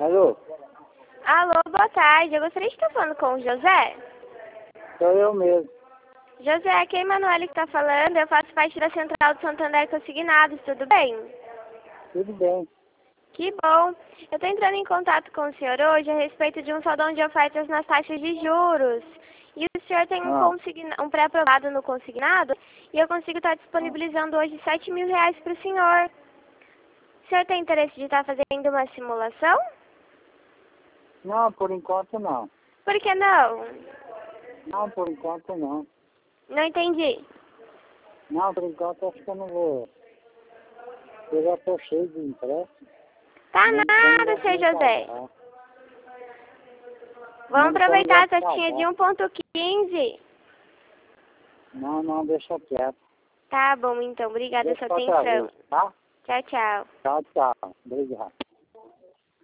Alô? Alô, boa tarde. Eu gostaria de estar falando com o José. Sou eu mesmo. José, aqui é a Emanuele que está falando. Eu faço parte da Central de Santander Consignados, tudo bem? Tudo bem. Que bom. Eu estou entrando em contato com o senhor hoje a respeito de um saldão de ofertas nas taxas de juros. E o senhor tem um pré-aprovado no consignado e eu consigo estar disponibilizando hoje R$7.000 para o senhor. O senhor tem interesse de estar fazendo uma simulação? Não, por enquanto não. Por que não? Não, por enquanto não. Não entendi. Não, por enquanto acho que eu não vou. Eu já estou cheio de empréstimo. Tá Nem nada, tenho seu nem José. pagar. Vamos Nem aproveitar a tenho taxinha de pagar. 1,15. Não, deixa quieto. Tá bom, então. Obrigada pela Deixa sua outra atenção. vez, tá? Tchau, tchau. Tchau, tchau. Obrigado.